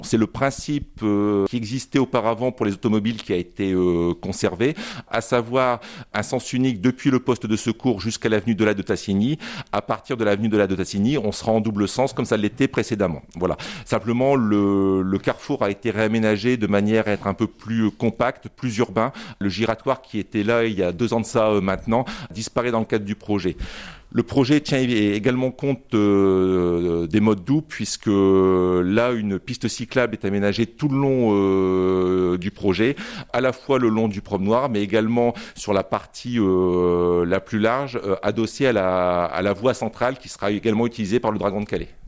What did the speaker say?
C'est le principe qui existait auparavant pour les automobiles qui a été conservé, à savoir un sens unique depuis le poste de secours jusqu'à l'avenue de la de Tassigny. À partir de l'avenue de la de Tassigny, on sera en double sens comme ça l'était précédemment. Voilà. Simplement, le carrefour a été réaménagé de manière à être un peu plus compact, plus urbain. Le giratoire qui était là il y a 2 ans de ça maintenant disparaît dans le cadre du projet. Le projet tient également compte des modes doux puisque là, une piste cyclable est aménagée tout le long du projet, à la fois le long du promenoir, mais également sur la partie la plus large, adossée à la voie centrale qui sera également utilisée par le Dragon de Calais.